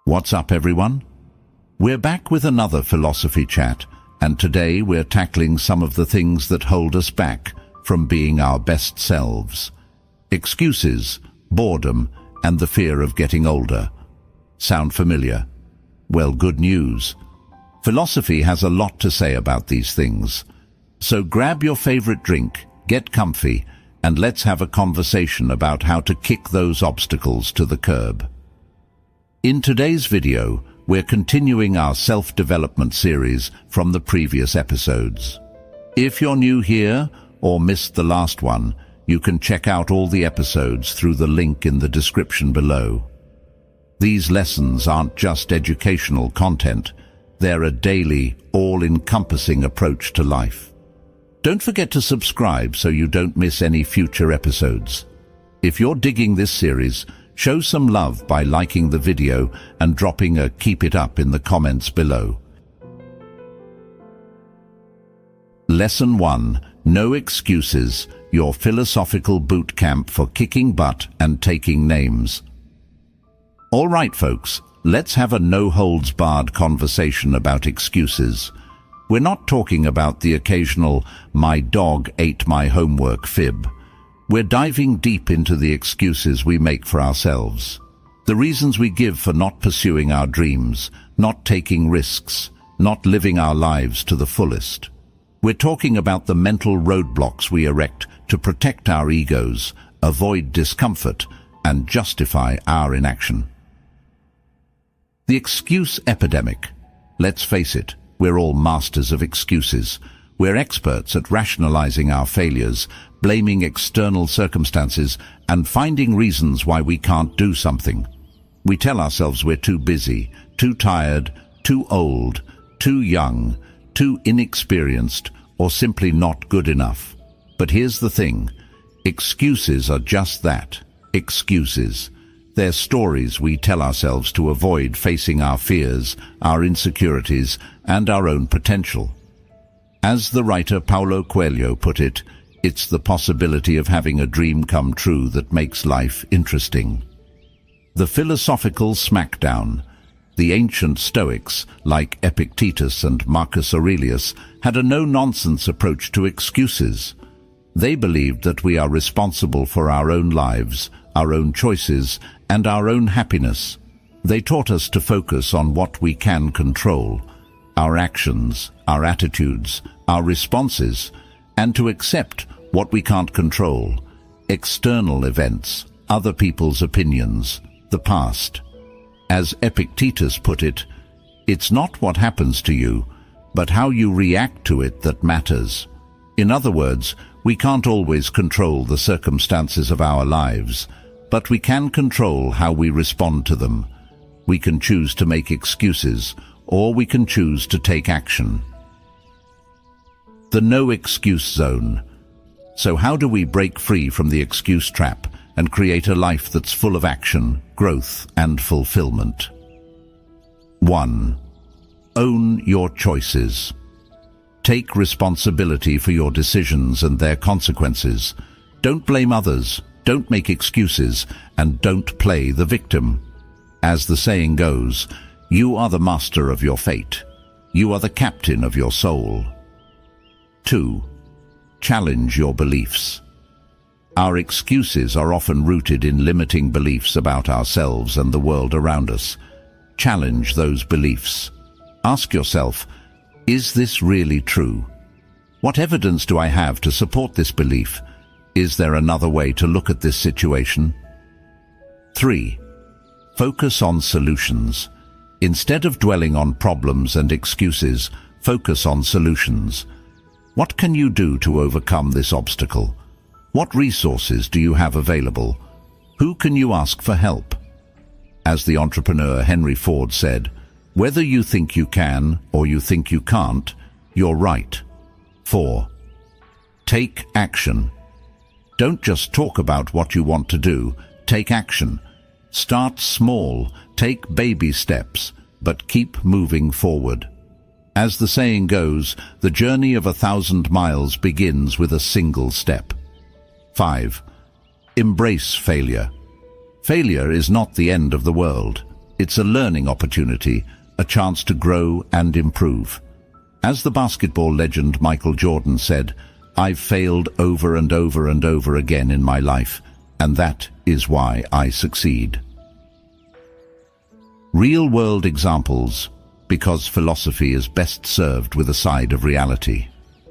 What's up, everyone? We're back with another philosophy chat, and today we're tackling some of the things that hold us back from being our best selves. Excuses, boredom, and the fear of getting older. Sound familiar? Well, good news. Philosophy has a lot to say about these things. So grab your favorite drink, get comfy, and let's have a conversation about how to kick those obstacles to the curb. In today's video, we're continuing our self-development series from the previous episodes. If you're new here or missed the last one, you can check out all the episodes through the link in the description below. These lessons aren't just educational content, they're a daily, all-encompassing approach to life. Don't forget to subscribe so you don't miss any future episodes. If you're digging this series, show some love by liking the video and dropping a keep it up in the comments below. Lesson 1. No Excuses, your philosophical boot camp for kicking butt and taking names. All right, folks, let's have a no-holds-barred conversation about excuses. We're not talking about the occasional "my dog ate my homework" fib. We're diving deep into the excuses we make for ourselves. The reasons we give for not pursuing our dreams, not taking risks, not living our lives to the fullest. We're talking about the mental roadblocks we erect to protect our egos, avoid discomfort, and justify our inaction. The excuse epidemic. Let's face it, we're all masters of excuses. We're experts at rationalizing our failures, blaming external circumstances, and finding reasons why we can't do something. We tell ourselves we're too busy, too tired, too old, too young, too inexperienced, or simply not good enough. But here's the thing. Excuses are just that. Excuses. They're stories we tell ourselves to avoid facing our fears, our insecurities, and our own potential. As the writer Paulo Coelho put it, it's the possibility of having a dream come true that makes life interesting. The philosophical smackdown. The ancient Stoics, like Epictetus and Marcus Aurelius, had a no-nonsense approach to excuses. They believed that we are responsible for our own lives, our own choices, and our own happiness. They taught us to focus on what we can control, our actions, our attitudes, our responses, and to accept what we can't control, external events, other people's opinions, the past. As Epictetus put it, it's not what happens to you, but how you react to it that matters. In other words, we can't always control the circumstances of our lives, but we can control how we respond to them. We can choose to make excuses, or we can choose to take action. The no-excuse zone. So how do we break free from the excuse trap and create a life that's full of action, growth, and fulfillment? 1. Own your choices. Take responsibility for your decisions and their consequences. Don't blame others, don't make excuses, and don't play the victim. As the saying goes, you are the master of your fate. You are the captain of your soul. 2. Challenge your beliefs. Our excuses are often rooted in limiting beliefs about ourselves and the world around us. Challenge those beliefs. Ask yourself, is this really true? What evidence do I have to support this belief? Is there another way to look at this situation? 3. Focus on solutions. Instead of dwelling on problems and excuses, focus on solutions. What can you do to overcome this obstacle? What resources do you have available? Who can you ask for help? As the entrepreneur Henry Ford said, whether you think you can or you think you can't, you're right. 4. Take action. Don't just talk about what you want to do, take action. Start small, take baby steps, but keep moving forward. As the saying goes, the journey of 1,000 miles begins with a single step. 5. Embrace failure. Failure is not the end of the world. It's a learning opportunity, a chance to grow and improve. As the basketball legend Michael Jordan said, "I've failed over and over and over again in my life, and that is why I succeed." Real-world examples, because philosophy is best served with a side of reality.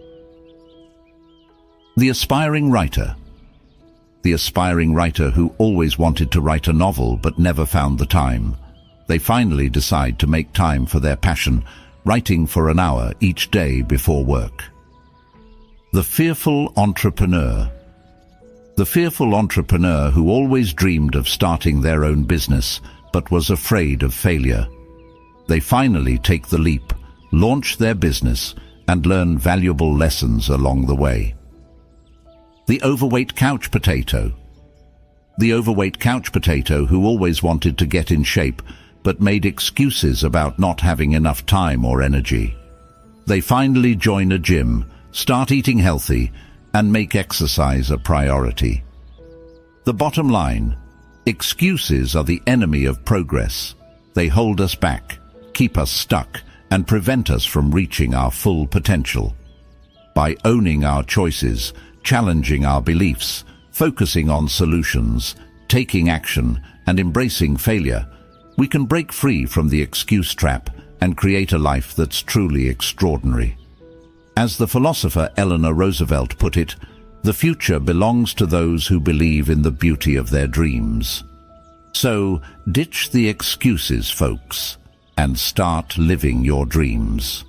The aspiring writer. The aspiring writer who always wanted to write a novel but never found the time. They finally decide to make time for their passion, writing for an hour each day before work. The fearful entrepreneur. The fearful entrepreneur who always dreamed of starting their own business but was afraid of failure. They finally take the leap, launch their business, and learn valuable lessons along the way. The overweight couch potato. The overweight couch potato who always wanted to get in shape but made excuses about not having enough time or energy. They finally join a gym, start eating healthy, and make exercise a priority. The bottom line: excuses are the enemy of progress. They hold us back, keep us stuck, and prevent us from reaching our full potential. By owning our choices, challenging our beliefs, focusing on solutions, taking action, and embracing failure, we can break free from the excuse trap and create a life that's truly extraordinary. As the philosopher Eleanor Roosevelt put it, the future belongs to those who believe in the beauty of their dreams. So, ditch the excuses, folks, and start living your dreams.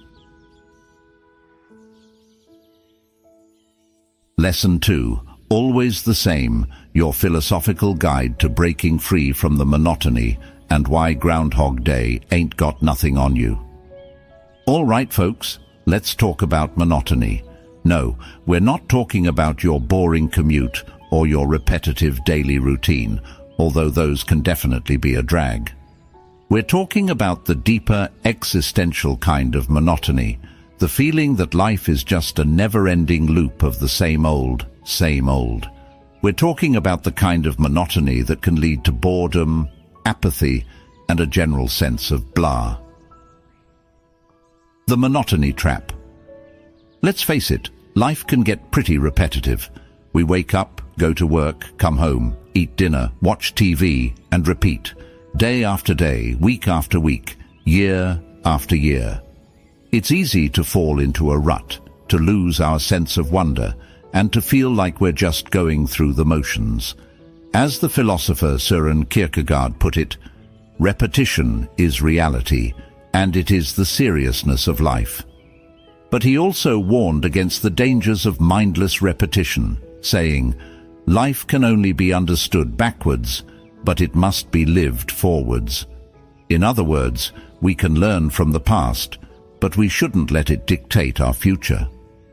Lesson 2. Always the Same, your philosophical guide to breaking free from the monotony and why Groundhog Day ain't got nothing on you. All right, folks, let's talk about monotony. No, we're not talking about your boring commute or your repetitive daily routine, although those can definitely be a drag. We're talking about the deeper, existential kind of monotony, the feeling that life is just a never-ending loop of the same old, same old. We're talking about the kind of monotony that can lead to boredom, apathy, and a general sense of blah. The monotony trap. Let's face it, life can get pretty repetitive. We wake up, go to work, come home, eat dinner, watch TV, and repeat, day after day, week after week, year after year. It's easy to fall into a rut, to lose our sense of wonder, and to feel like we're just going through the motions. As the philosopher Søren Kierkegaard put it, repetition is reality, and it is the seriousness of life. But he also warned against the dangers of mindless repetition, saying, life can only be understood backwards, but it must be lived forwards. In other words, we can learn from the past, but we shouldn't let it dictate our future.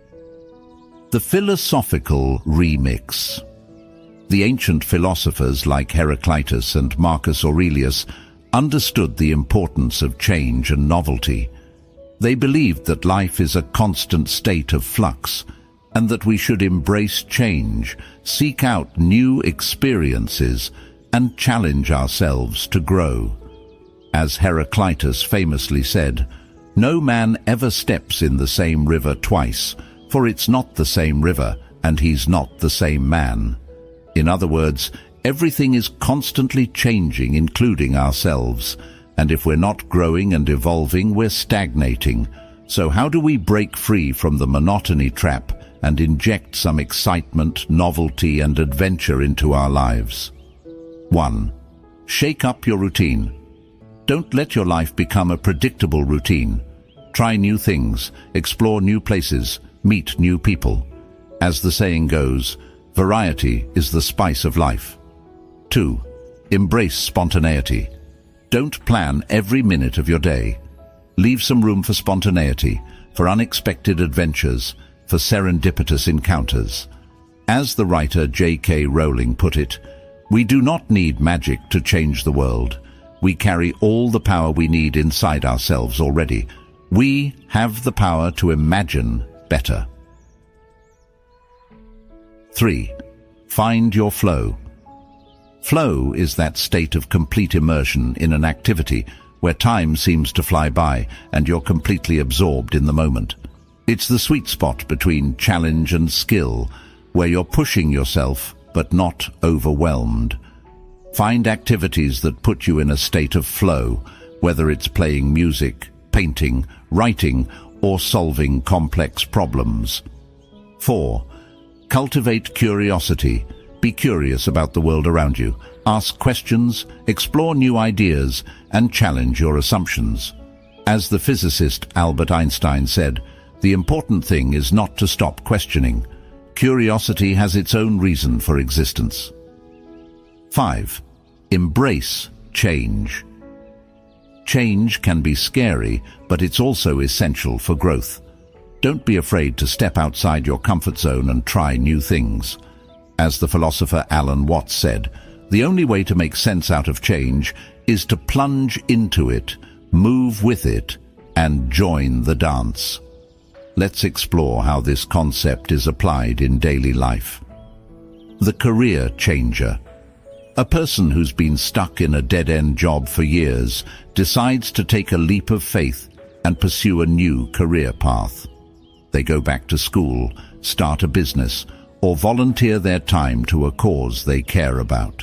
The philosophical remix. The ancient philosophers like Heraclitus and Marcus Aurelius understood the importance of change and novelty. They believed that life is a constant state of flux, and that we should embrace change, seek out new experiences, and challenge ourselves to grow. As Heraclitus famously said, "No man ever steps in the same river twice, for it's not the same river, and he's not the same man." In other words, everything is constantly changing, including ourselves, and if we're not growing and evolving, we're stagnating. So how do we break free from the monotony trap and inject some excitement, novelty, and adventure into our lives? 1. Shake up your routine. Don't let your life become a predictable routine. Try new things, explore new places, meet new people. As the saying goes, variety is the spice of life. 2. Embrace spontaneity. Don't plan every minute of your day. Leave some room for spontaneity, for unexpected adventures, for serendipitous encounters. As the writer J.K. Rowling put it, we do not need magic to change the world. We carry all the power we need inside ourselves already. We have the power to imagine better. 3. Find your flow. Flow is that state of complete immersion in an activity where time seems to fly by and you're completely absorbed in the moment. It's the sweet spot between challenge and skill, where you're pushing yourself but not overwhelmed. Find activities that put you in a state of flow, whether it's playing music, painting, writing, or solving complex problems. 4. Cultivate curiosity. Be curious about the world around you. Ask questions, explore new ideas, and challenge your assumptions. As the physicist Albert Einstein said, the important thing is not to stop questioning. Curiosity has its own reason for existence. 5. Embrace change. Change can be scary, but it's also essential for growth. Don't be afraid to step outside your comfort zone and try new things. As the philosopher Alan Watts said, the only way to make sense out of change is to plunge into it, move with it, and join the dance. Let's explore how this concept is applied in daily life. The career changer. A person who's been stuck in a dead-end job for years decides to take a leap of faith and pursue a new career path. They go back to school, start a business, or volunteer their time to a cause they care about.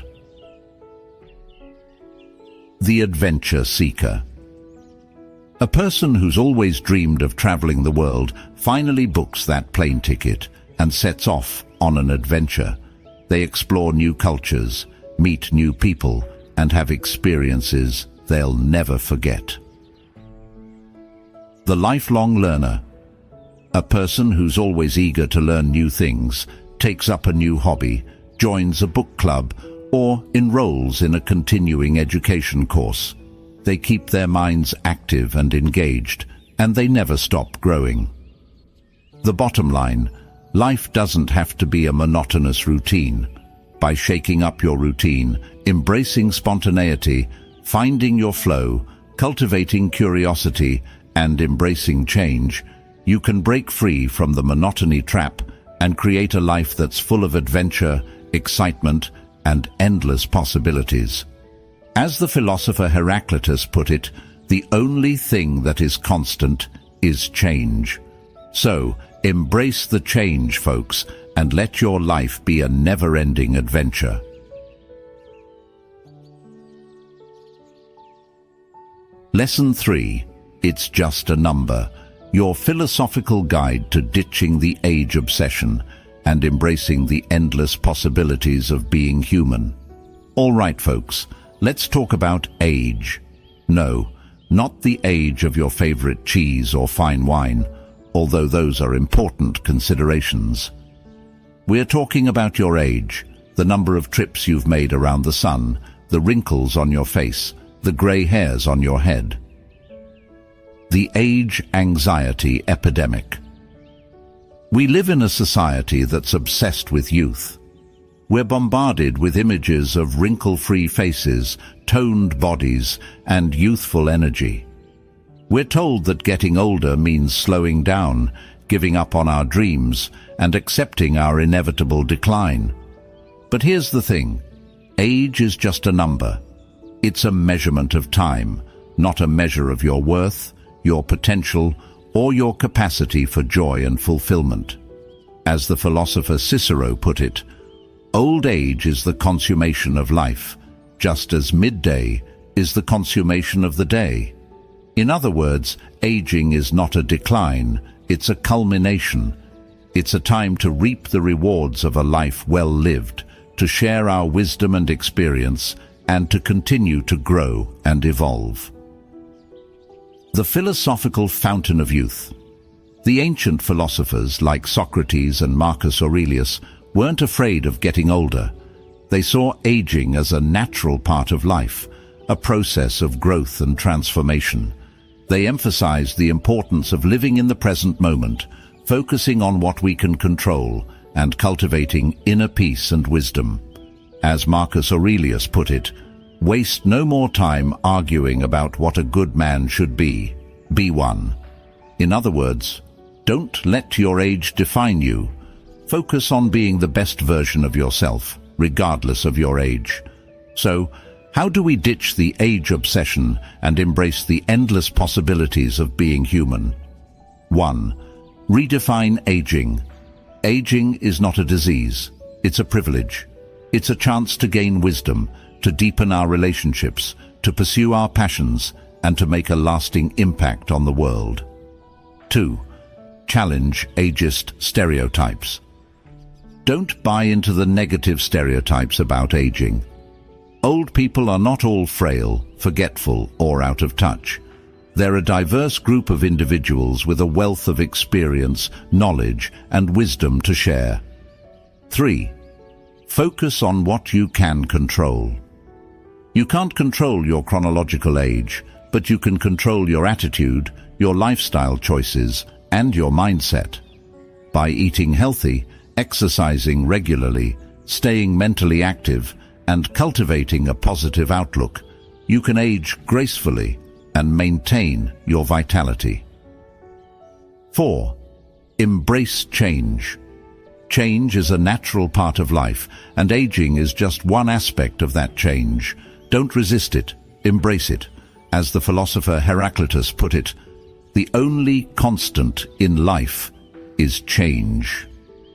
The adventure seeker. A person who's always dreamed of traveling the world finally books that plane ticket and sets off on an adventure. They explore new cultures, meet new people, and have experiences they'll never forget. The lifelong learner. A person who's always eager to learn new things, takes up a new hobby, joins a book club, or enrolls in a continuing education course. They keep their minds active and engaged, and they never stop growing. The bottom line, life doesn't have to be a monotonous routine. By shaking up your routine, embracing spontaneity, finding your flow, cultivating curiosity, and embracing change, you can break free from the monotony trap and create a life that's full of adventure, excitement, and endless possibilities. As the philosopher Heraclitus put it, the only thing that is constant is change. So, embrace the change, folks, and let your life be a never-ending adventure. Lesson 3. It's just a number. Your philosophical guide to ditching the age obsession and embracing the endless possibilities of being human. All right, folks, let's talk about age. No, not the age of your favorite cheese or fine wine, although those are important considerations. We're talking about your age, the number of trips you've made around the sun, the wrinkles on your face, the grey hairs on your head. The age anxiety epidemic. We live in a society that's obsessed with youth. We're bombarded with images of wrinkle-free faces, toned bodies, and youthful energy. We're told that getting older means slowing down, giving up on our dreams, and accepting our inevitable decline. But here's the thing. Age is just a number. It's a measurement of time, not a measure of your worth, your potential, or your capacity for joy and fulfillment. As the philosopher Cicero put it, old age is the consummation of life, just as midday is the consummation of the day. In other words, aging is not a decline, it's a culmination. It's a time to reap the rewards of a life well lived, to share our wisdom and experience, and to continue to grow and evolve. The philosophical fountain of youth. The ancient philosophers like Socrates and Marcus Aurelius weren't afraid of getting older. They saw aging as a natural part of life, a process of growth and transformation. They emphasized the importance of living in the present moment, focusing on what we can control, and cultivating inner peace and wisdom. As Marcus Aurelius put it, waste no more time arguing about what a good man should be. Be one. In other words, don't let your age define you. Focus on being the best version of yourself, regardless of your age. So, how do we ditch the age obsession and embrace the endless possibilities of being human? 1. Redefine aging. Aging is not a disease. It's a privilege. It's a chance to gain wisdom, to deepen our relationships, to pursue our passions, and to make a lasting impact on the world. 2. Challenge ageist stereotypes. Don't buy into the negative stereotypes about aging. Old people are not all frail, forgetful, or out of touch. They're a diverse group of individuals with a wealth of experience, knowledge, and wisdom to share. 3. Focus on what you can control. You can't control your chronological age, but you can control your attitude, your lifestyle choices, and your mindset. By eating healthy, exercising regularly, staying mentally active, and cultivating a positive outlook, you can age gracefully and maintain your vitality. 4. Embrace change. Change is a natural part of life, and aging is just one aspect of that change. Don't resist it, embrace it. As the philosopher Heraclitus put it, the only constant in life is change.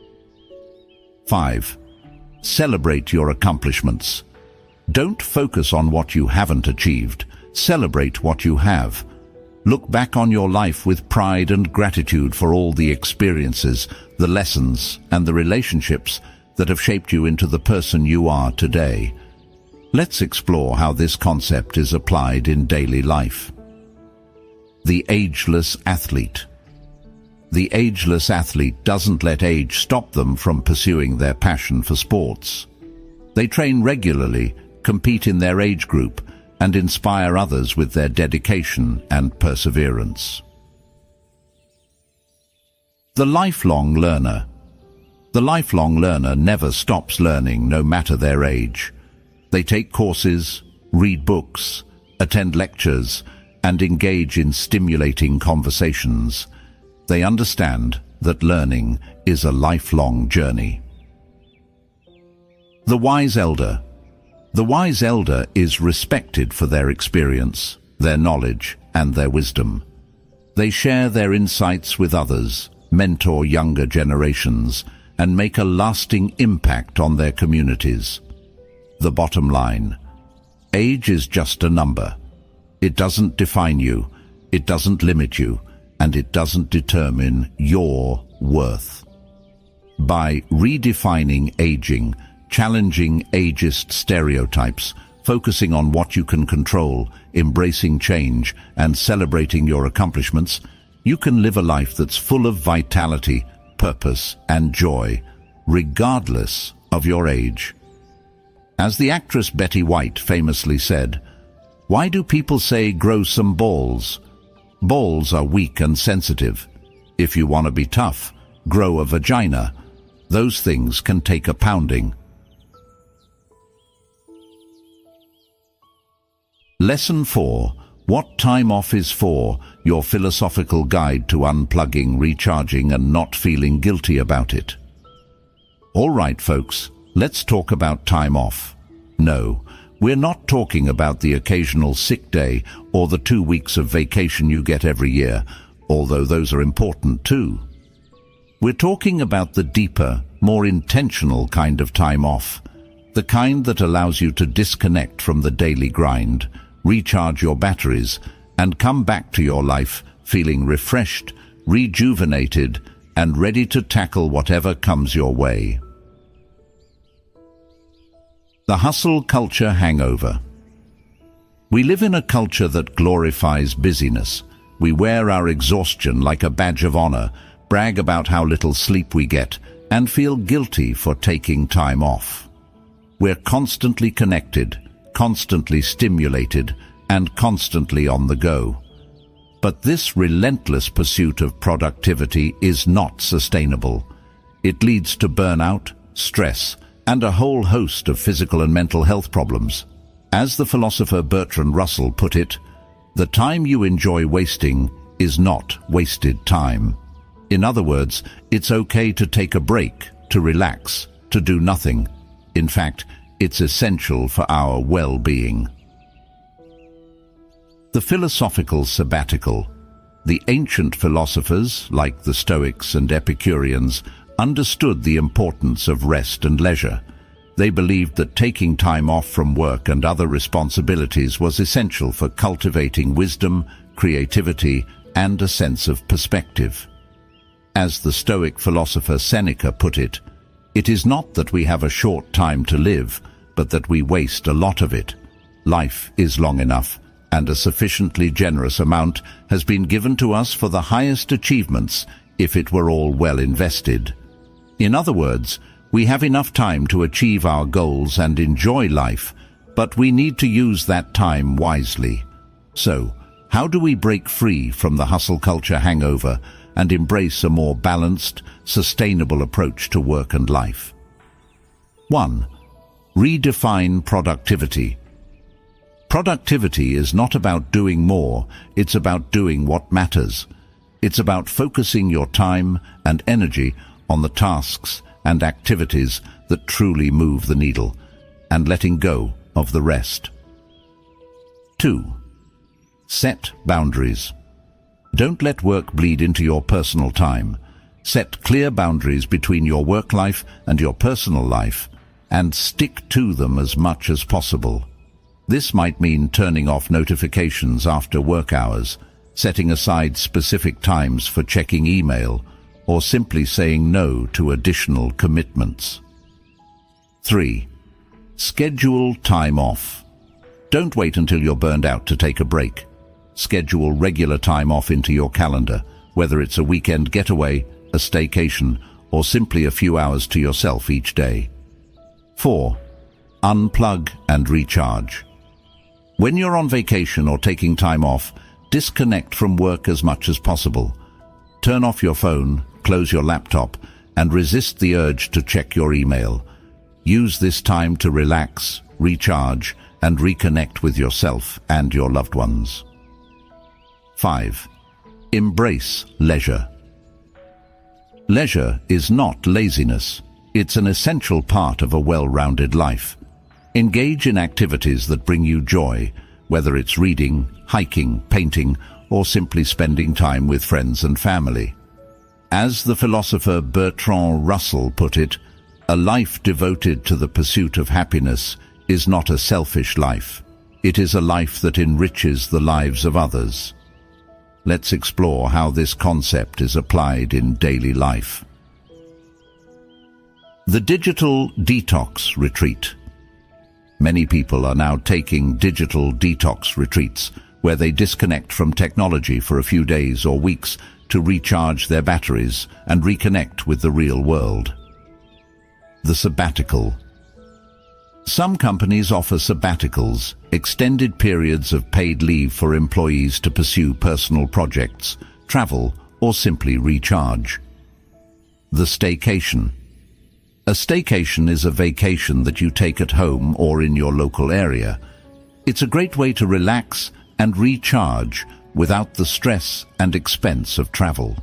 5. Celebrate your accomplishments. Don't focus on what you haven't achieved. Celebrate what you have. Look back on your life with pride and gratitude for all the experiences, the lessons, and the relationships that have shaped you into the person you are today. Let's explore how this concept is applied in daily life. The ageless athlete. The ageless athlete doesn't let age stop them from pursuing their passion for sports. They train regularly, compete in their age group, and inspire others with their dedication and perseverance. The lifelong learner. The lifelong learner never stops learning, no matter their age. They take courses, read books, attend lectures, and engage in stimulating conversations. They understand that learning is a lifelong journey. The wise elder. The wise elder is respected for their experience, their knowledge, and their wisdom. They share their insights with others, mentor younger generations, and make a lasting impact on their communities. The bottom line: age is just a number. It doesn't define you, it doesn't limit you, and it doesn't determine your worth. By redefining aging, challenging ageist stereotypes, focusing on what you can control, embracing change, and celebrating your accomplishments, you can live a life that's full of vitality, purpose, and joy, regardless of your age. As the actress Betty White famously said, "Why do people say grow some balls? Balls are weak and sensitive. If you want to be tough, grow a vagina. Those things can take a pounding." Lesson 4. What Time Off is For, your philosophical guide to unplugging, recharging, and not feeling guilty about it. All right, folks, let's talk about time off. No, we're not talking about the occasional sick day or the 2 weeks of vacation you get every year, although those are important too. We're talking about the deeper, more intentional kind of time off, the kind that allows you to disconnect from the daily grind, recharge your batteries, and come back to your life feeling refreshed, rejuvenated, and ready to tackle whatever comes your way. The hustle culture hangover. We live in a culture that glorifies busyness. We wear our exhaustion like a badge of honor, brag about how little sleep we get, and feel guilty for taking time off. We're constantly connected, constantly stimulated, and constantly on the go. But this relentless pursuit of productivity is not sustainable. It leads to burnout, stress, and a whole host of physical and mental health problems. As the philosopher Bertrand Russell put it, the time you enjoy wasting is not wasted time. In other words, it's okay to take a break, to relax, to do nothing. In fact, It's essential for our well-being. The philosophical sabbatical. The ancient philosophers, like the Stoics and Epicureans, understood the importance of rest and leisure. They believed that taking time off from work and other responsibilities was essential for cultivating wisdom, creativity, and a sense of perspective. As the Stoic philosopher Seneca put it, "It is not that we have a short time to live, but that we waste a lot of it. Life is long enough, and a sufficiently generous amount has been given to us for the highest achievements if it were all well invested." In other words, we have enough time to achieve our goals and enjoy life, but we need to use that time wisely. So, how do we break free from the hustle culture hangover and embrace a more balanced, sustainable approach to work and life? 1. Redefine productivity. Productivity is not about doing more, it's about doing what matters. It's about focusing your time and energy on the tasks and activities that truly move the needle, and letting go of the rest. 2. Set boundaries. Don't let work bleed into your personal time. Set clear boundaries between your work life and your personal life, and stick to them as much as possible. This might mean turning off notifications after work hours, setting aside specific times for checking email, or simply saying no to additional commitments. 3. Schedule time off. Don't wait until you're burned out to take a break. Schedule regular time off into your calendar, whether it's a weekend getaway, a staycation, or simply a few hours to yourself each day. 4. Unplug and recharge. When you're on vacation or taking time off, disconnect from work as much as possible. Turn off your phone, close your laptop, and resist the urge to check your email. Use this time to relax, recharge, and reconnect with yourself and your loved ones. 5. Embrace leisure. Leisure is not laziness. It's an essential part of a well-rounded life. Engage in activities that bring you joy, whether it's reading, hiking, painting, or simply spending time with friends and family. As the philosopher Bertrand Russell put it, a life devoted to the pursuit of happiness is not a selfish life. It is a life that enriches the lives of others. Let's explore how this concept is applied in daily life. The Digital Detox Retreat. Many people are now taking digital detox retreats, where they disconnect from technology for a few days or weeks to recharge their batteries and reconnect with the real world. The sabbatical. Some companies offer sabbaticals, extended periods of paid leave for employees to pursue personal projects, travel, or simply recharge. The staycation. A staycation is a vacation that you take at home or in your local area. It's a great way to relax and recharge without the stress and expense of travel.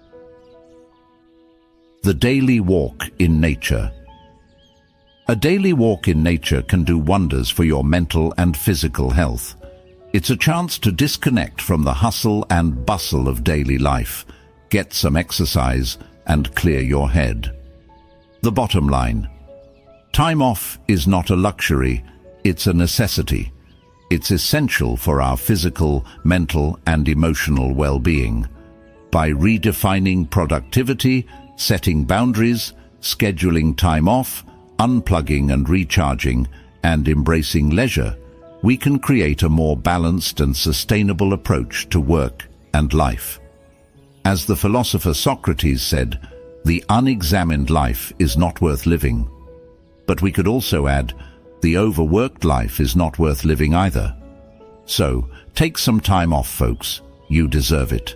The daily walk in nature. A daily walk in nature can do wonders for your mental and physical health. It's a chance to disconnect from the hustle and bustle of daily life, get some exercise, and clear your head. The bottom line. Time off is not a luxury, it's a necessity. It's essential for our physical, mental, and emotional well-being. By redefining productivity, setting boundaries, scheduling time off, unplugging and recharging, and embracing leisure, we can create a more balanced and sustainable approach to work and life. As the philosopher Socrates said, the unexamined life is not worth living. But we could also add, the overworked life is not worth living either. So, take some time off, folks. You deserve it.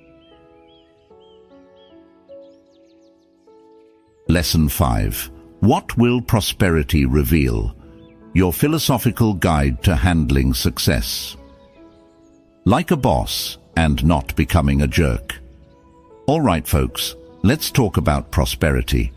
Lesson 5. What will prosperity reveal? Your philosophical guide to handling success. Like a boss and not becoming a jerk. All right, folks. Let's talk about prosperity.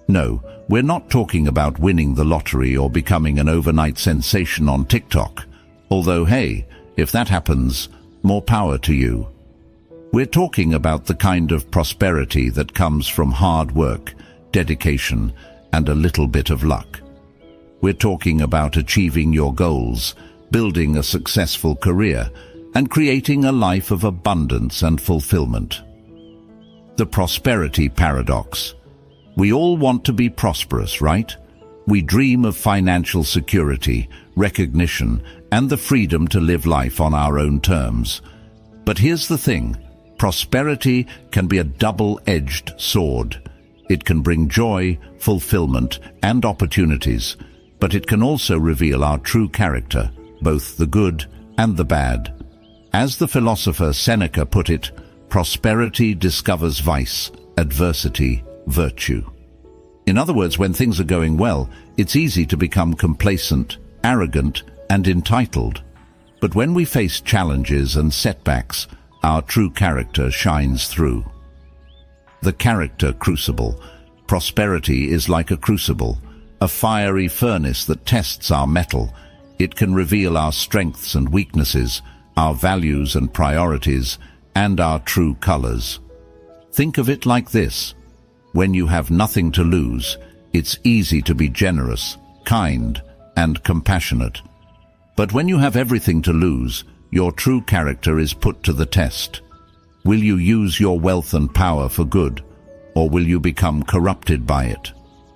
No, we're not talking about winning the lottery or becoming an overnight sensation on TikTok. Although, hey, if that happens, more power to you. We're talking about the kind of prosperity that comes from hard work, dedication, and a little bit of luck. We're talking about achieving your goals, building a successful career, and creating a life of abundance and fulfillment. The prosperity paradox. We all want to be prosperous, right? We dream of financial security, recognition, and the freedom to live life on our own terms. But here's the thing. Prosperity can be a double-edged sword. It can bring joy, fulfillment, and opportunities, but it can also reveal our true character, both the good and the bad. As the philosopher Seneca put it, prosperity discovers vice, adversity, virtue. In other words, when things are going well, it's easy to become complacent, arrogant, and entitled. But when we face challenges and setbacks, our true character shines through. The character crucible. Prosperity is like a crucible, a fiery furnace that tests our metal. It can reveal our strengths and weaknesses, our values and priorities, and our true colors. Think of it like this. When you have nothing to lose, it's easy to be generous, kind, and compassionate. But when you have everything to lose, your true character is put to the test. Will you use your wealth and power for good, or will you become corrupted by it?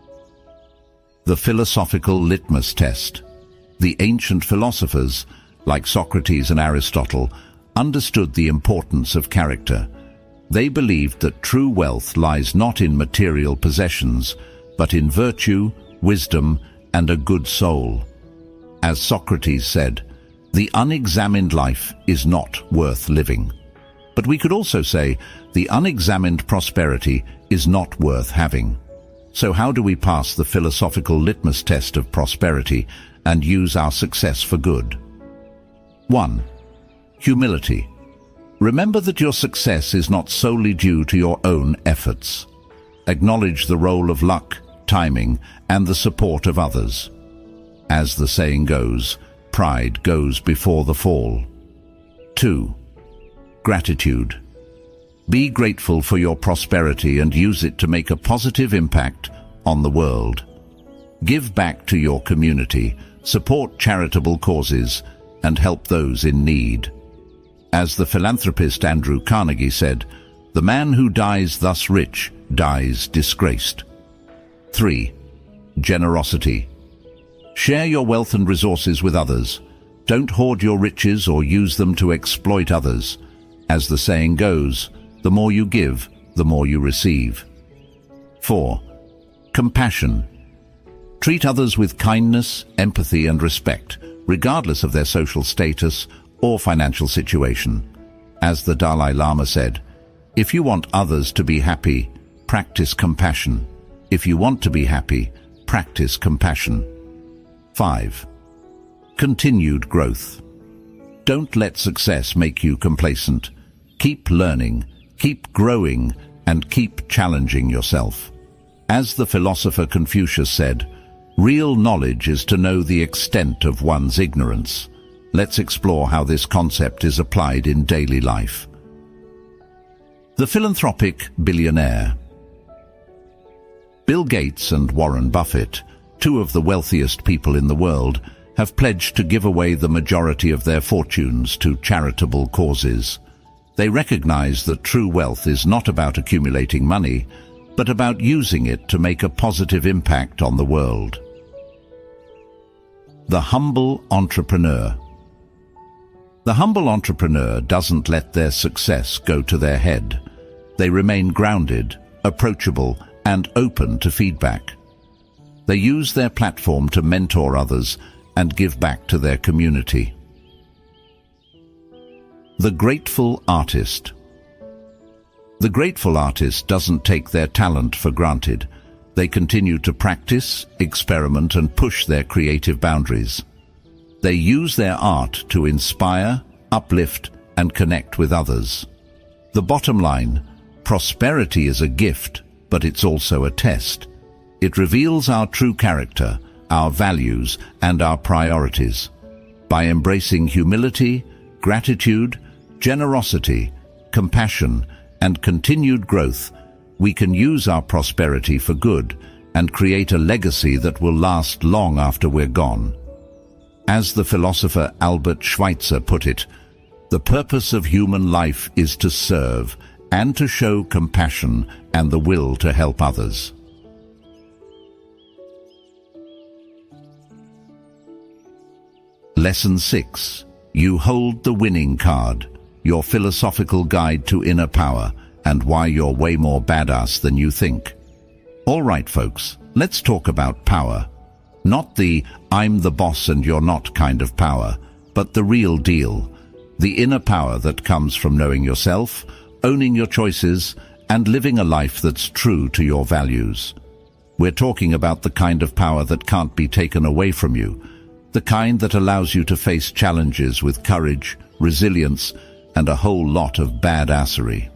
The philosophical litmus test. The ancient philosophers, like Socrates and Aristotle, understood the importance of character. They believed that true wealth lies not in material possessions, but in virtue, wisdom, and a good soul. As Socrates said, the unexamined life is not worth living. But we could also say, the unexamined prosperity is not worth having. So how do we pass the philosophical litmus test of prosperity and use our success for good? 1. Humility. Remember that your success is not solely due to your own efforts. Acknowledge the role of luck, timing, and the support of others. As the saying goes, pride goes before the fall. 2. Gratitude. Be grateful for your prosperity and use it to make a positive impact on the world. Give back to your community, support charitable causes, and help those in need. As the philanthropist Andrew Carnegie said, the man who dies thus rich dies disgraced. 3. Generosity. Share your wealth and resources with others. Don't hoard your riches or use them to exploit others. As the saying goes, the more you give, the more you receive. 4. Compassion. Treat others with kindness, empathy, and respect, regardless of their social status or financial situation. As the Dalai Lama said, if you want others to be happy, practice compassion. If you want to be happy, practice compassion. 5. Continued growth. Don't let success make you complacent. Keep learning, keep growing, and keep challenging yourself. As the philosopher Confucius said, real knowledge is to know the extent of one's ignorance. Let's explore how this concept is applied in daily life. The philanthropic billionaire. Bill Gates and Warren Buffett, two of the wealthiest people in the world, have pledged to give away the majority of their fortunes to charitable causes. They recognize that true wealth is not about accumulating money, but about using it to make a positive impact on the world. The humble entrepreneur. The humble entrepreneur doesn't let their success go to their head. They remain grounded, approachable, and open to feedback. They use their platform to mentor others and give back to their community. The grateful artist. The grateful artist doesn't take their talent for granted. They continue to practice, experiment, and push their creative boundaries. They use their art to inspire, uplift, and connect with others. The bottom line, prosperity is a gift, but it's also a test. It reveals our true character, our values, and our priorities. By embracing humility, gratitude, generosity, compassion, and continued growth, we can use our prosperity for good and create a legacy that will last long after we're gone. As the philosopher Albert Schweitzer put it, the purpose of human life is to serve and to show compassion and the will to help others. Lesson 6. You hold the winning card, your philosophical guide to inner power and why you're way more badass than you think. All right, folks, let's talk about power. Not the "I'm the boss and you're not" kind of power, but the real deal. The inner power that comes from knowing yourself, owning your choices, and living a life that's true to your values. We're talking about the kind of power that can't be taken away from you, the kind that allows you to face challenges with courage, resilience, and a whole lot of badassery.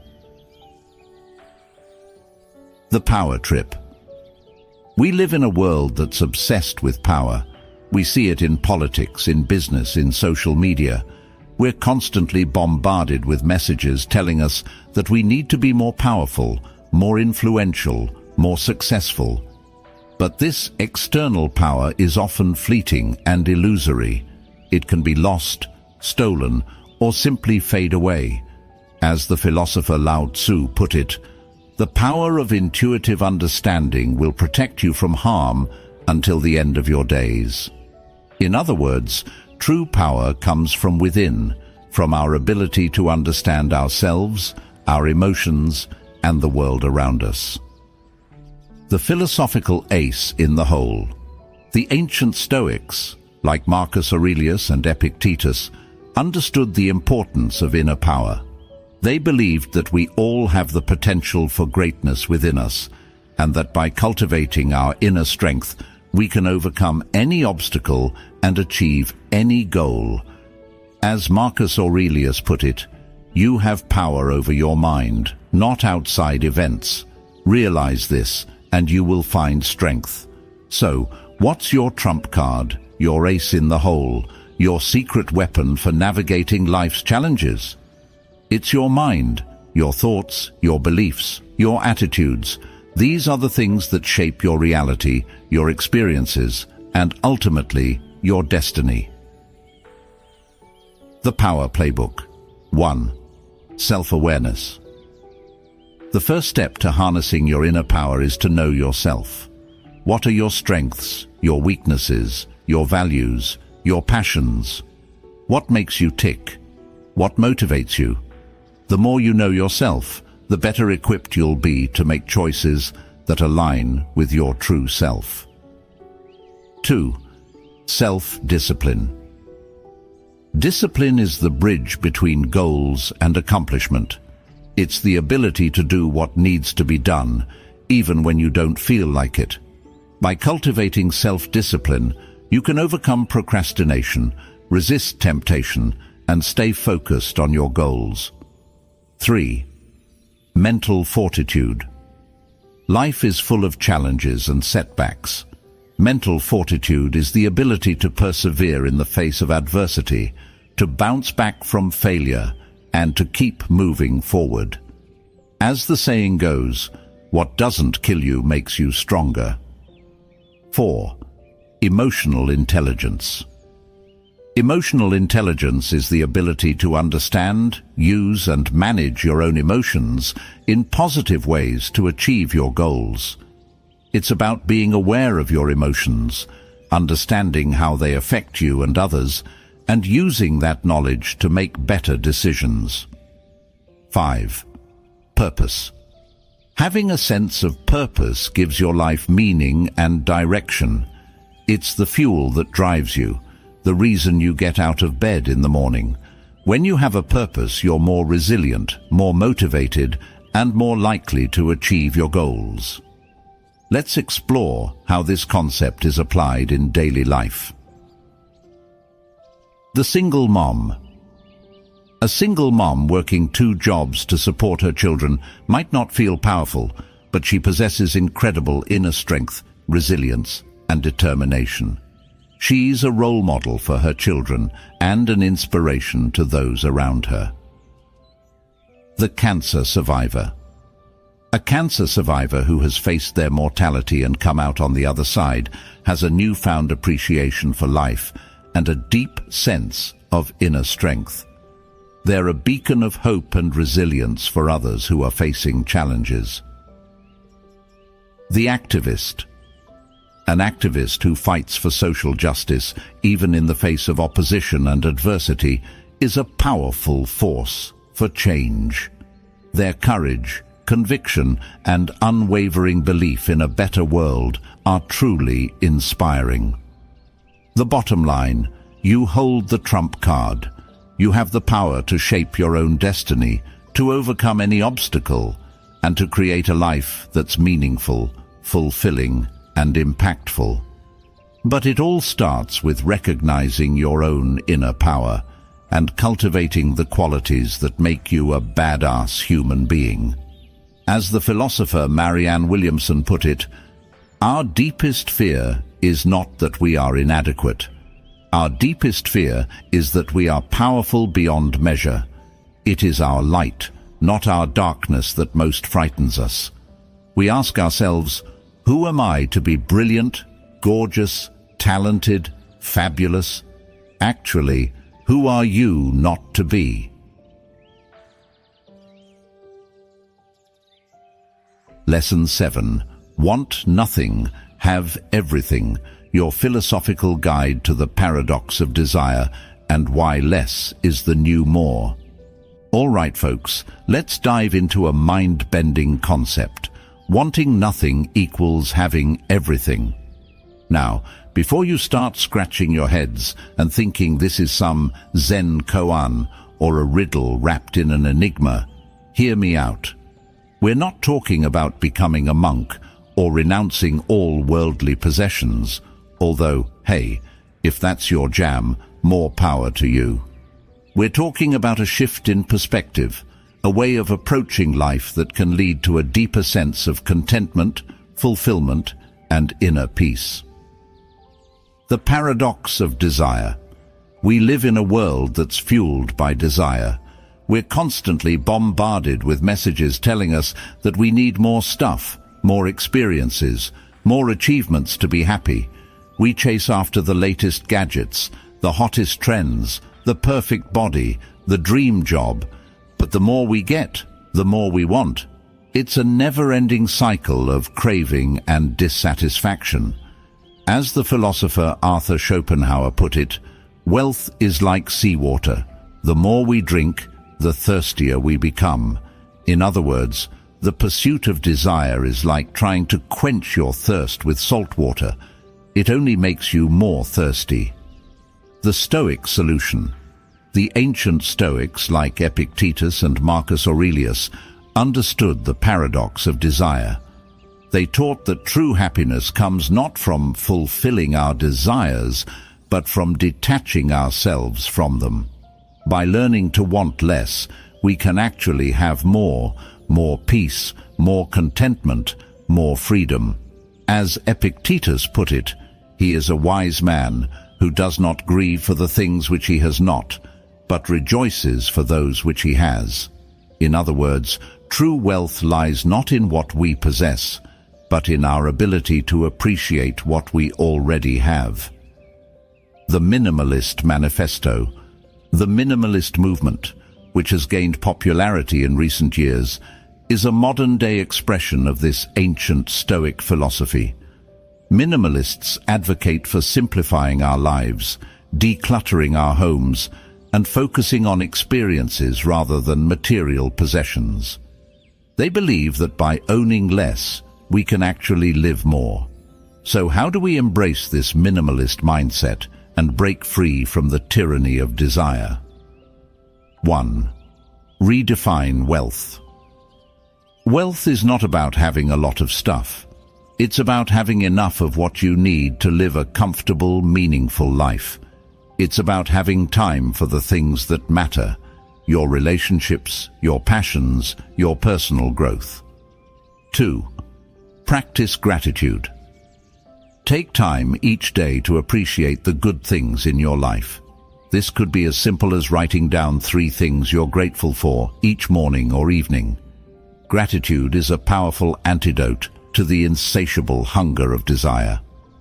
The power trip. We live in a world that's obsessed with power. We see it in politics, in business, in social media. We're constantly bombarded with messages telling us that we need to be more powerful, more influential, more successful. But this external power is often fleeting and illusory. It can be lost, stolen, or simply fade away. As the philosopher Lao Tzu put it, the power of intuitive understanding will protect you from harm until the end of your days. In other words, true power comes from within, from our ability to understand ourselves, our emotions, and the world around us. The philosophical ace in the hole. The ancient Stoics, like Marcus Aurelius and Epictetus, understood the importance of inner power. They believed that we all have the potential for greatness within us, and that by cultivating our inner strength, we can overcome any obstacle and achieve any goal. As Marcus Aurelius put it, you have power over your mind, not outside events. Realize this, and you will find strength. So, what's your trump card, your ace in the hole, your secret weapon for navigating life's challenges? It's your mind, your thoughts, your beliefs, your attitudes. These are the things that shape your reality, your experiences, and ultimately, your destiny. The Power Playbook. 1. Self-awareness. The first step to harnessing your inner power is to know yourself. What are your strengths, your weaknesses, your values, your passions? What makes you tick? What motivates you? The more you know yourself, the better equipped you'll be to make choices that align with your true self. 2. Self-discipline. Discipline is the bridge between goals and accomplishment. It's the ability to do what needs to be done, even when you don't feel like it. By cultivating self-discipline, you can overcome procrastination, resist temptation, and stay focused on your goals. 3. Mental fortitude. Life is full of challenges and setbacks. Mental fortitude is the ability to persevere in the face of adversity, to bounce back from failure, and to keep moving forward. As the saying goes, what doesn't kill you makes you stronger. 4. Emotional intelligence. Emotional intelligence is the ability to understand, use, and manage your own emotions in positive ways to achieve your goals. It's about being aware of your emotions, understanding how they affect you and others, and using that knowledge to make better decisions. 5. Purpose. Having a sense of purpose gives your life meaning and direction. It's the fuel that drives you, the reason you get out of bed in the morning. When you have a purpose, you're more resilient, more motivated, and more likely to achieve your goals. Let's explore how this concept is applied in daily life. The single mom. A single mom working 2 jobs to support her children might not feel powerful, but she possesses incredible inner strength, resilience, and determination. She's a role model for her children and an inspiration to those around her. The cancer survivor. A cancer survivor who has faced their mortality and come out on the other side has a newfound appreciation for life and a deep sense of inner strength. They're a beacon of hope and resilience for others who are facing challenges. The activist. An activist who fights for social justice, even in the face of opposition and adversity, is a powerful force for change. Their courage, conviction, and unwavering belief in a better world are truly inspiring. The bottom line: you hold the trump card. You have the power to shape your own destiny, to overcome any obstacle, and to create a life that's meaningful, fulfilling, and impactful. But it all starts with recognizing your own inner power and cultivating the qualities that make you a badass human being. As the philosopher Marianne Williamson put it, our deepest fear is not that we are inadequate. Our deepest fear is that we are powerful beyond measure. It is our light, not our darkness, that most frightens us. We ask ourselves, who am I to be brilliant, gorgeous, talented, fabulous? Actually, who are you not to be? Lesson 7. Want nothing, have everything. Your philosophical guide to the paradox of desire and why less is the new more. All right, folks, let's dive into a mind-bending concept. Wanting nothing equals having everything. Now, before you start scratching your heads and thinking this is some Zen koan or a riddle wrapped in an enigma, hear me out. We're not talking about becoming a monk or renouncing all worldly possessions, although, hey, if that's your jam, more power to you. We're talking about a shift in perspective, a way of approaching life that can lead to a deeper sense of contentment, fulfillment, and inner peace. The paradox of desire. We live in a world that's fueled by desire. We're constantly bombarded with messages telling us that we need more stuff, more experiences, more achievements to be happy. We chase after the latest gadgets, the hottest trends, the perfect body, the dream job. But the more we get, the more we want. It's a never-ending cycle of craving and dissatisfaction. As the philosopher Arthur Schopenhauer put it, wealth is like seawater. The more we drink, the thirstier we become. In other words, the pursuit of desire is like trying to quench your thirst with salt water. It only makes you more thirsty. The Stoic solution. The ancient Stoics, like Epictetus and Marcus Aurelius, understood the paradox of desire. They taught that true happiness comes not from fulfilling our desires, but from detaching ourselves from them. By learning to want less, we can actually have more peace, more contentment, more freedom. As Epictetus put it, he is a wise man who does not grieve for the things which he has not, but rejoices for those which he has. In other words, true wealth lies not in what we possess, but in our ability to appreciate what we already have. The Minimalist Manifesto. The minimalist movement, which has gained popularity in recent years, is a modern-day expression of this ancient Stoic philosophy. Minimalists advocate for simplifying our lives, decluttering our homes, and focusing on experiences rather than material possessions. They believe that by owning less, we can actually live more. So how do we embrace this minimalist mindset and break free from the tyranny of desire? 1. Redefine wealth. Wealth is not about having a lot of stuff. It's about having enough of what you need to live a comfortable, meaningful life. It's about having time for the things that matter, your relationships, your passions, your personal growth. 2. Practice gratitude. Take time each day to appreciate the good things in your life. This could be as simple as writing down 3 things you're grateful for each morning or evening. Gratitude is a powerful antidote to the insatiable hunger of desire.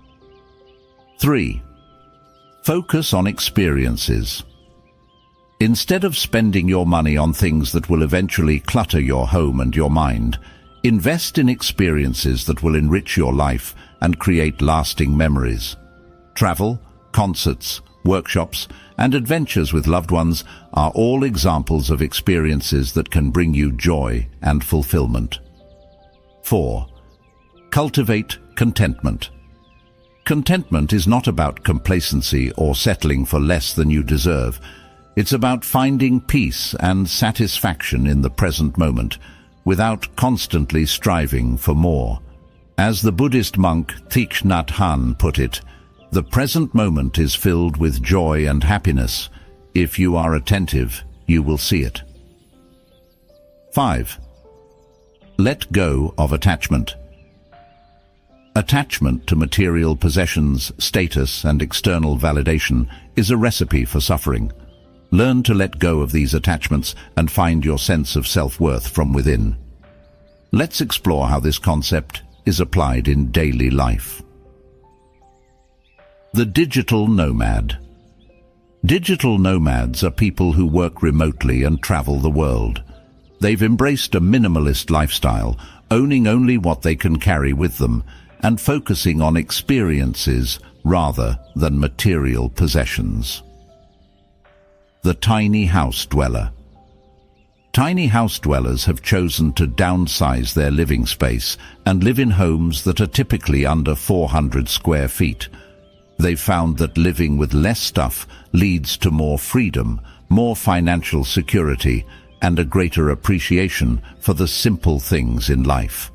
3. Focus on experiences. Instead of spending your money on things that will eventually clutter your home and your mind, invest in experiences that will enrich your life and create lasting memories. Travel, concerts, workshops, and adventures with loved ones are all examples of experiences that can bring you joy and fulfillment. 4. Cultivate contentment. Contentment is not about complacency or settling for less than you deserve. It's about finding peace and satisfaction in the present moment, without constantly striving for more. As the Buddhist monk Thich Nhat Hanh put it, the present moment is filled with joy and happiness. If you are attentive, you will see it. 5. Let go of attachment. Attachment to material possessions, status, and external validation is a recipe for suffering. Learn to let go of these attachments and find your sense of self-worth from within. Let's explore how this concept is applied in daily life. The digital nomad. Digital nomads are people who work remotely and travel the world. They've embraced a minimalist lifestyle, owning only what they can carry with them, and focusing on experiences rather than material possessions. The tiny house dweller. Tiny house dwellers have chosen to downsize their living space and live in homes that are typically under 400 square feet. They've found that living with less stuff leads to more freedom, more financial security, and a greater appreciation for the simple things in life.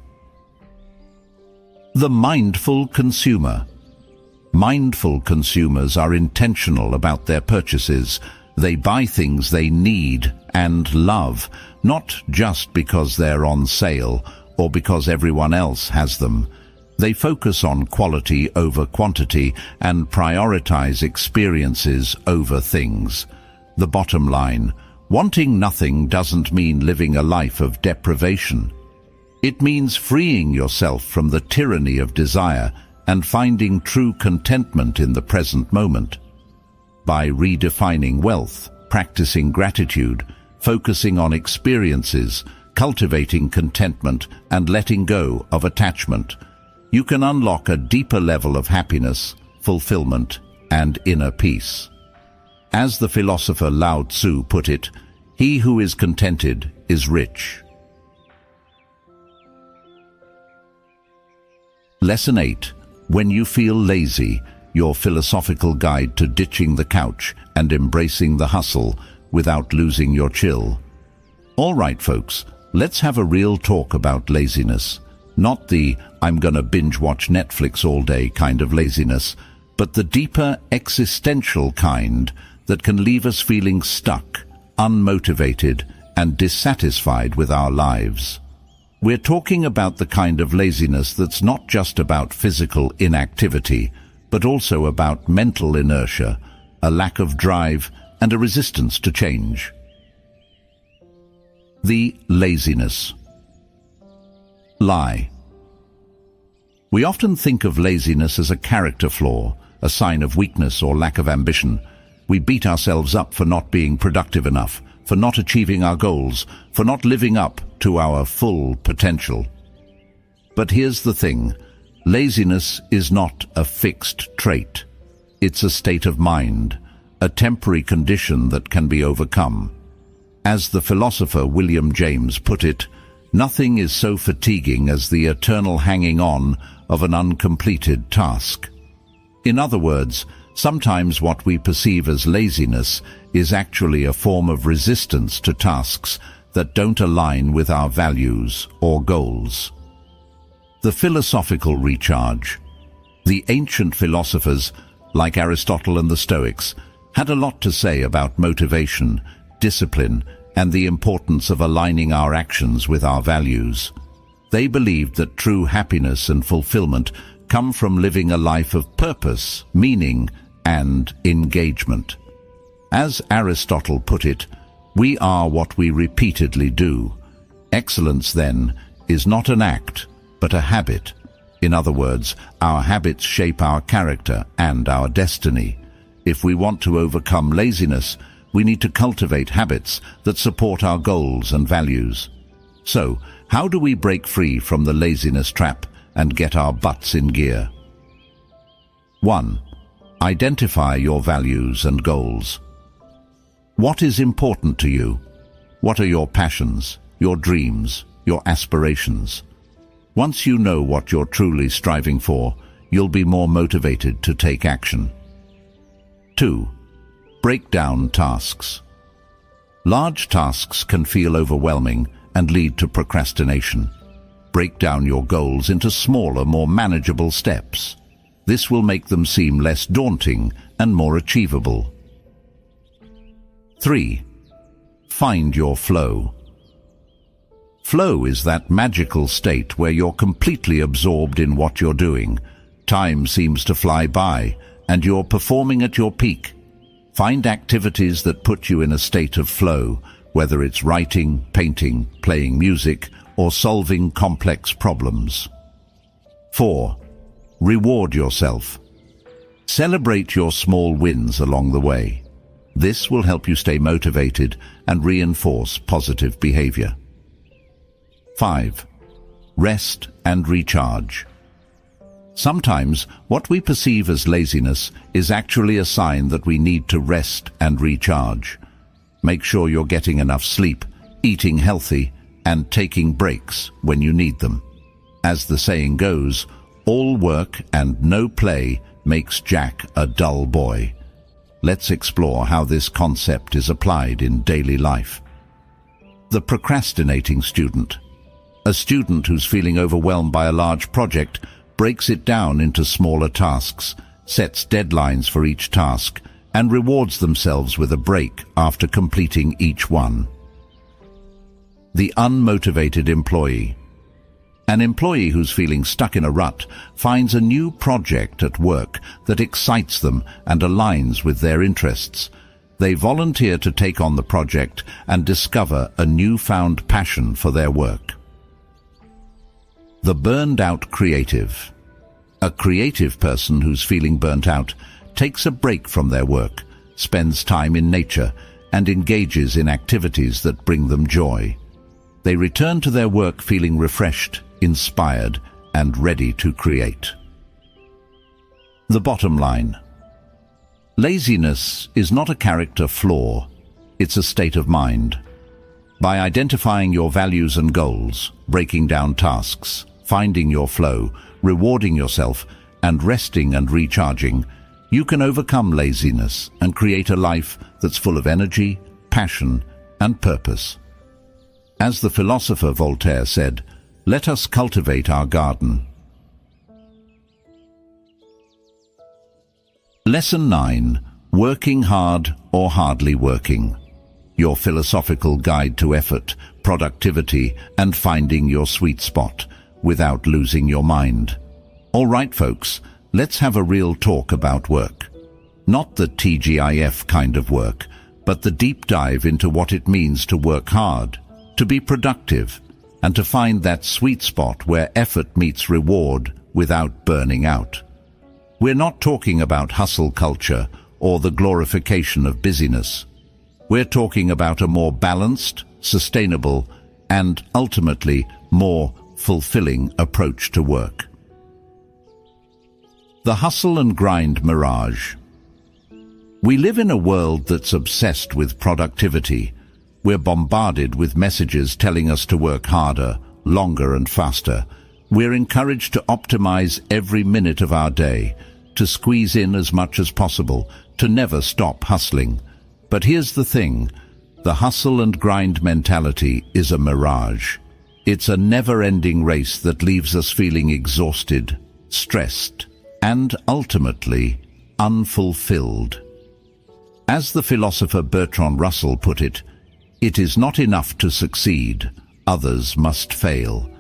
The mindful consumer. Mindful consumers are intentional about their purchases. They buy things they need and love, not just because they're on sale or because everyone else has them. They focus on quality over quantity and prioritize experiences over things. The bottom line, wanting nothing doesn't mean living a life of deprivation. It means freeing yourself from the tyranny of desire and finding true contentment in the present moment. By redefining wealth, practicing gratitude, focusing on experiences, cultivating contentment, and letting go of attachment, you can unlock a deeper level of happiness, fulfillment, and inner peace. As the philosopher Lao Tzu put it, he who is contented is rich. Lesson 8. When you feel lazy, your philosophical guide to ditching the couch and embracing the hustle without losing your chill. All right, folks, let's have a real talk about laziness. Not the I'm gonna binge watch Netflix all day kind of laziness, but the deeper existential kind that can leave us feeling stuck, unmotivated, and dissatisfied with our lives. We're talking about the kind of laziness that's not just about physical inactivity, but also about mental inertia, a lack of drive, and a resistance to change. The laziness. Lie. We often think of laziness as a character flaw, a sign of weakness or lack of ambition. We beat ourselves up for not being productive enough, for not achieving our goals, for not living up to our full potential. But here's the thing. Laziness is not a fixed trait. It's a state of mind, a temporary condition that can be overcome. As the philosopher William James put it, nothing is so fatiguing as the eternal hanging on of an uncompleted task. In other words, sometimes what we perceive as laziness is actually a form of resistance to tasks that don't align with our values or goals. The philosophical recharge. The ancient philosophers, like Aristotle and the Stoics, had a lot to say about motivation, discipline, and the importance of aligning our actions with our values. They believed that true happiness and fulfillment come from living a life of purpose, meaning, and engagement. As Aristotle put it, we are what we repeatedly do. Excellence, then, is not an act, but a habit. In other words, our habits shape our character and our destiny. If we want to overcome laziness, we need to cultivate habits that support our goals and values. So, how do we break free from the laziness trap and get our butts in gear? 1. Identify your values and goals. What is important to you? What are your passions, your dreams, your aspirations? Once you know what you're truly striving for, you'll be more motivated to take action. 2. Break down tasks. Large tasks can feel overwhelming and lead to procrastination. Break down your goals into smaller, more manageable steps. This will make them seem less daunting and more achievable. 3. Find your flow. Flow is that magical state where you're completely absorbed in what you're doing. Time seems to fly by, and you're performing at your peak. Find activities that put you in a state of flow, whether it's writing, painting, playing music, or solving complex problems. 4. Reward yourself. Celebrate your small wins along the way. This will help you stay motivated and reinforce positive behavior. 5. Rest and recharge. Sometimes what we perceive as laziness is actually a sign that we need to rest and recharge. Make sure you're getting enough sleep, eating healthy, and taking breaks when you need them. As the saying goes, all work and no play makes Jack a dull boy. Let's explore how this concept is applied in daily life. The procrastinating student. A student who's feeling overwhelmed by a large project breaks it down into smaller tasks, sets deadlines for each task, and rewards themselves with a break after completing each one. The unmotivated employee. An employee who's feeling stuck in a rut finds a new project at work that excites them and aligns with their interests. They volunteer to take on the project and discover a newfound passion for their work. The burned-out creative. A creative person who's feeling burnt out takes a break from their work, spends time in nature, and engages in activities that bring them joy. They return to their work feeling refreshed, inspired, and ready to create. The bottom line. Laziness is not a character flaw, it's a state of mind. By identifying your values and goals, breaking down tasks, finding your flow, rewarding yourself, and resting and recharging, you can overcome laziness and create a life that's full of energy, passion, and purpose. As the philosopher Voltaire said, "Let us cultivate our garden." Lesson 9. Working hard or hardly working. Your philosophical guide to effort, productivity, and finding your sweet spot without losing your mind. All right, folks, let's have a real talk about work. Not the TGIF kind of work, but the deep dive into what it means to work hard, to be productive, and to find that sweet spot where effort meets reward without burning out. We're not talking about hustle culture or the glorification of busyness. We're talking about a more balanced, sustainable, and ultimately more fulfilling approach to work. The hustle and grind mirage. We live in a world that's obsessed with productivity. We're bombarded with messages telling us to work harder, longer, and faster. We're encouraged to optimize every minute of our day, to squeeze in as much as possible, to never stop hustling. But here's the thing, the hustle and grind mentality is a mirage. It's a never-ending race that leaves us feeling exhausted, stressed, and ultimately unfulfilled. As the philosopher Bertrand Russell put it, "It is not enough to succeed, others must fail.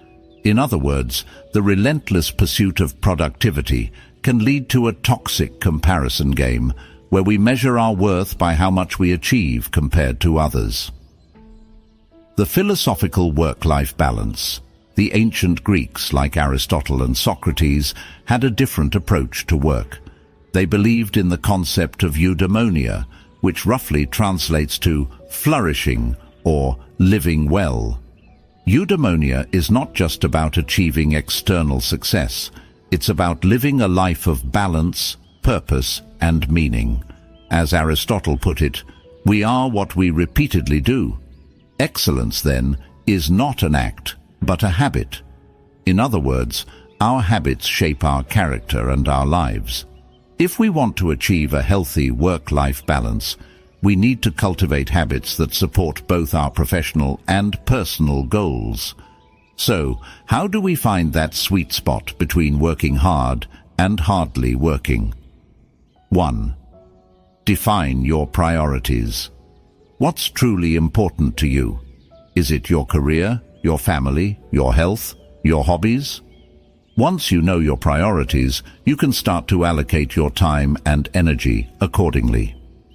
In other words, the relentless pursuit of productivity can lead to a toxic comparison game where we measure our worth by how much we achieve compared to others. The philosophical work-life balance. The ancient Greeks, like Aristotle and Socrates, had a different approach to work. They believed in the concept of eudaimonia, which roughly translates to flourishing or living well. Eudaimonia is not just about achieving external success. It's about living a life of balance, purpose, and meaning. As Aristotle put it, we are what we repeatedly do. Excellence, then, is not an act, but a habit. In other words, our habits shape our character and our lives. If we want to achieve a healthy work-life balance, we need to cultivate habits that support both our professional and personal goals. So, how do we find that sweet spot between working hard and hardly working? 1. Define your priorities. What's truly important to you? Is it your career, your family, your health, your hobbies? Once you know your priorities, you can start to allocate your time and energy accordingly.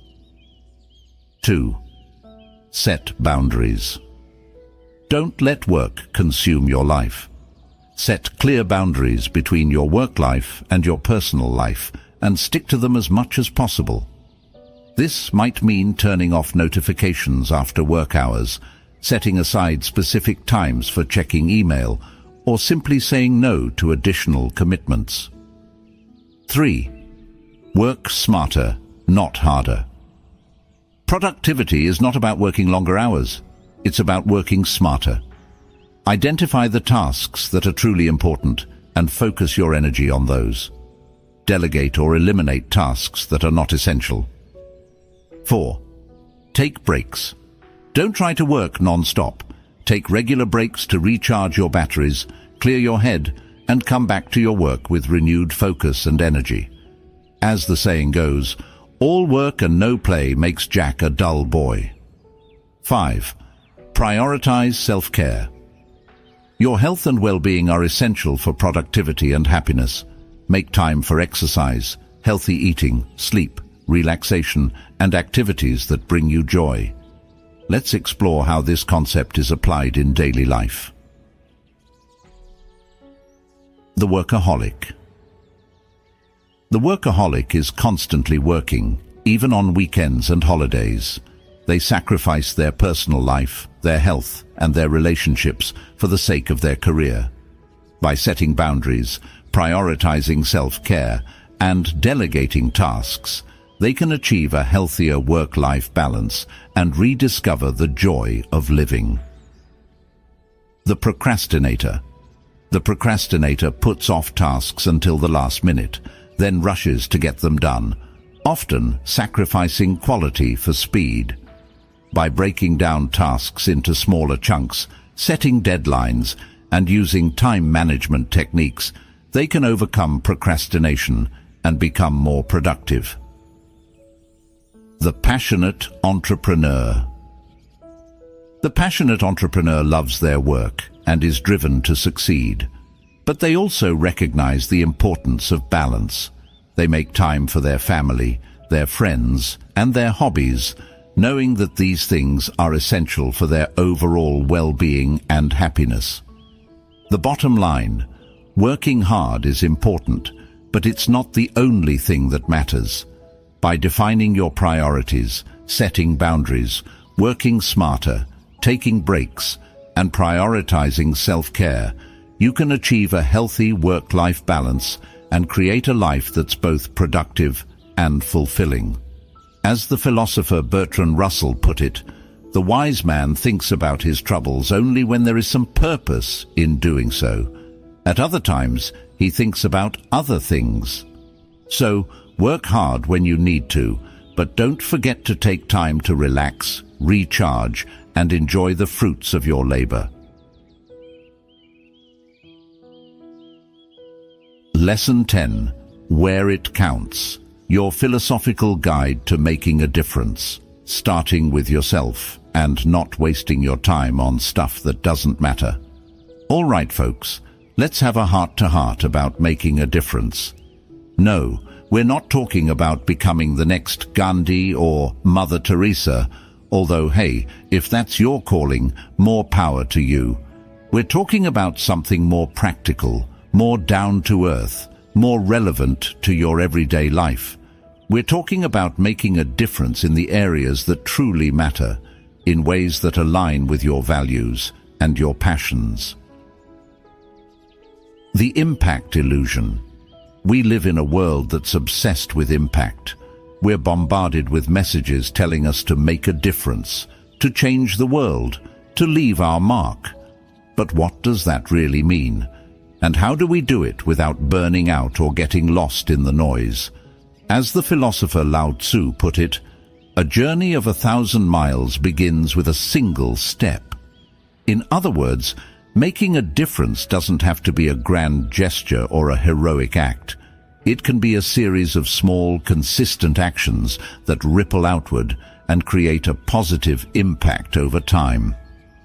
2. Set boundaries. Don't let work consume your life. Set clear boundaries between your work life and your personal life and stick to them as much as possible. This might mean turning off notifications after work hours, setting aside specific times for checking email, or simply saying no to additional commitments. 3. Work smarter, not harder. Productivity is not about working longer hours. It's about working smarter. Identify the tasks that are truly important and focus your energy on those. Delegate or eliminate tasks that are not essential. 4. Take breaks. Don't try to work non-stop. Take regular breaks to recharge your batteries, clear your head, and come back to your work with renewed focus and energy. As the saying goes, all work and no play makes Jack a dull boy. 5. Prioritize self-care. Your health and well-being are essential for productivity and happiness. Make time for exercise, healthy eating, sleep, relaxation, and activities that bring you joy. Let's explore how this concept is applied in daily life. The workaholic. The workaholic is constantly working, even on weekends and holidays. They sacrifice their personal life, their health, and their relationships for the sake of their career. By setting boundaries, prioritizing self-care, and delegating tasks, they can achieve a healthier work-life balance and rediscover the joy of living. The procrastinator. The procrastinator puts off tasks until the last minute, then rushes to get them done, often sacrificing quality for speed. By breaking down tasks into smaller chunks, setting deadlines, and using time management techniques, they can overcome procrastination and become more productive. The passionate entrepreneur. The passionate entrepreneur loves their work and is driven to succeed. But they also recognize the importance of balance. They make time for their family, their friends, and their hobbies, knowing that these things are essential for their overall well-being and happiness. The bottom line, working hard is important, but it's not the only thing that matters. By defining your priorities, setting boundaries, working smarter, taking breaks, and prioritizing self-care, you can achieve a healthy work-life balance and create a life that's both productive and fulfilling. As the philosopher Bertrand Russell put it, the wise man thinks about his troubles only when there is some purpose in doing so. At other times, he thinks about other things. So, work hard when you need to, but don't forget to take time to relax, recharge, and enjoy the fruits of your labor. Lesson 10. Where it counts. Your philosophical guide to making a difference, starting with yourself and not wasting your time on stuff that doesn't matter. All right, folks, let's have a heart-to-heart about making a difference. No, we're not talking about becoming the next Gandhi or Mother Teresa, although, hey, if that's your calling, more power to you. We're talking about something more practical, more down-to-earth, more relevant to your everyday life. We're talking about making a difference in the areas that truly matter, in ways that align with your values and your passions. The impact illusion. We live in a world that's obsessed with impact. We're bombarded with messages telling us to make a difference, to change the world, to leave our mark. But what does that really mean? And how do we do it without burning out or getting lost in the noise? As the philosopher Lao Tzu put it, a journey of 1,000 miles begins with a single step. In other words, making a difference doesn't have to be a grand gesture or a heroic act. It can be a series of small, consistent actions that ripple outward and create a positive impact over time.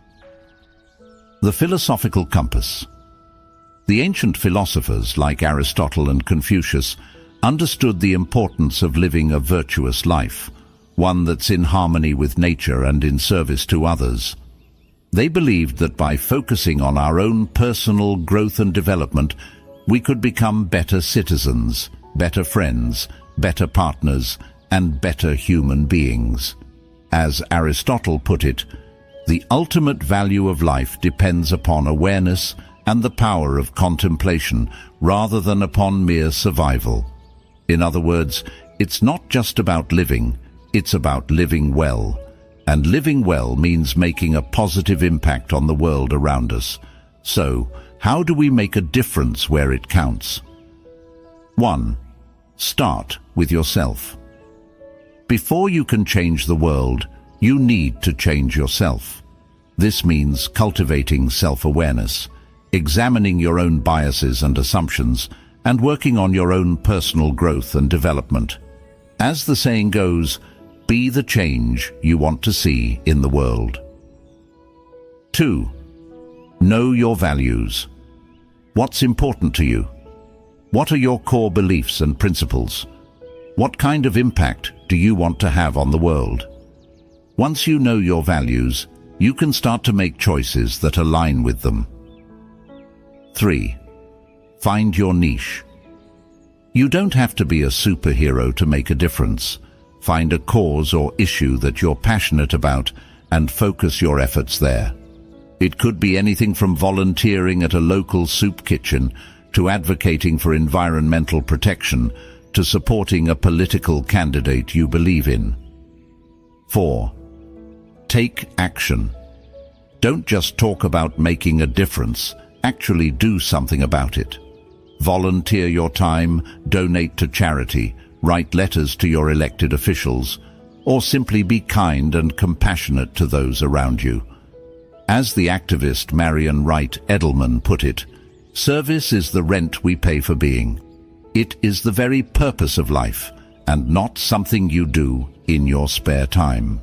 The philosophical compass. The ancient philosophers like Aristotle and Confucius understood the importance of living a virtuous life, one that's in harmony with nature and in service to others. They believed that by focusing on our own personal growth and development, we could become better citizens, better friends, better partners, and better human beings. As Aristotle put it, the ultimate value of life depends upon awareness and the power of contemplation rather than upon mere survival. In other words, it's not just about living, it's about living well. And living well means making a positive impact on the world around us. So, how do we make a difference where it counts? 1. Start with yourself. Before you can change the world, you need to change yourself. This means cultivating self-awareness, examining your own biases and assumptions, and working on your own personal growth and development. As the saying goes, be the change you want to see in the world. 2. Know your values. What's important to you? What are your core beliefs and principles? What kind of impact do you want to have on the world? Once you know your values, you can start to make choices that align with them. 3. Find your niche. You don't have to be a superhero to make a difference. Find a cause or issue that you're passionate about and focus your efforts there. It could be anything from volunteering at a local soup kitchen to advocating for environmental protection to supporting a political candidate you believe in. 4. Take action. Don't just talk about making a difference, actually do something about it. Volunteer your time, donate to charity, write letters to your elected officials, or simply be kind and compassionate to those around you. As the activist Marian Wright Edelman put it, service is the rent we pay for being. It is the very purpose of life, and not something you do in your spare time.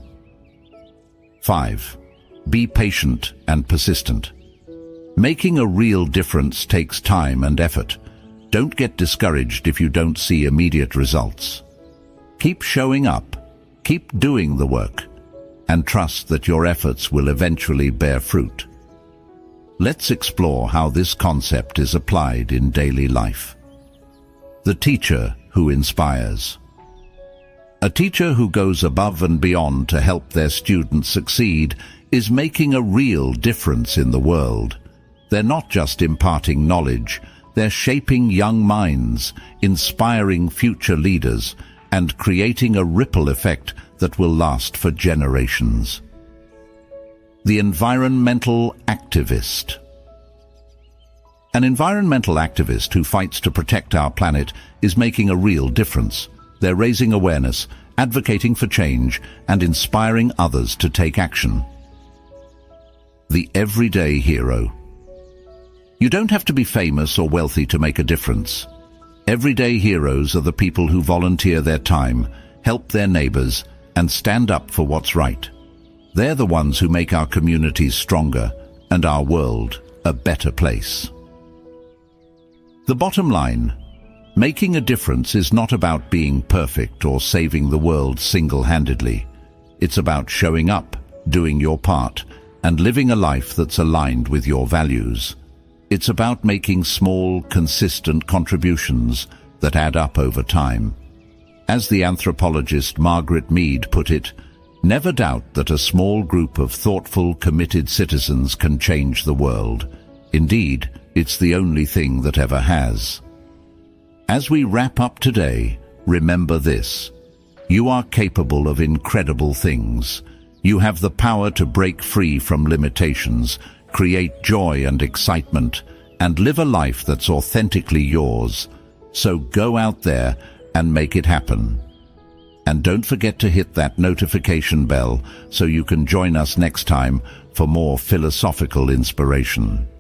5. Be patient and persistent. Making a real difference takes time and effort. Don't get discouraged if you don't see immediate results. Keep showing up, keep doing the work, and trust that your efforts will eventually bear fruit. Let's explore how this concept is applied in daily life. The teacher who inspires. A teacher who goes above and beyond to help their students succeed is making a real difference in the world. They're not just imparting knowledge, they're shaping young minds, inspiring future leaders, and creating a ripple effect that will last for generations. The environmental activist. An environmental activist who fights to protect our planet is making a real difference. They're raising awareness, advocating for change, and inspiring others to take action. The everyday hero. You don't have to be famous or wealthy to make a difference. Everyday heroes are the people who volunteer their time, help their neighbors, and stand up for what's right. They're the ones who make our communities stronger and our world a better place. The bottom line: making a difference is not about being perfect or saving the world single-handedly. It's about showing up, doing your part, and living a life that's aligned with your values. It's about making small, consistent contributions that add up over time. As the anthropologist Margaret Mead put it, never doubt that a small group of thoughtful, committed citizens can change the world. Indeed, it's the only thing that ever has. As we wrap up today, remember this: you are capable of incredible things. You have the power to break free from limitations, create joy and excitement, and live a life that's authentically yours. So go out there and make it happen. And don't forget to hit that notification bell so you can join us next time for more philosophical inspiration.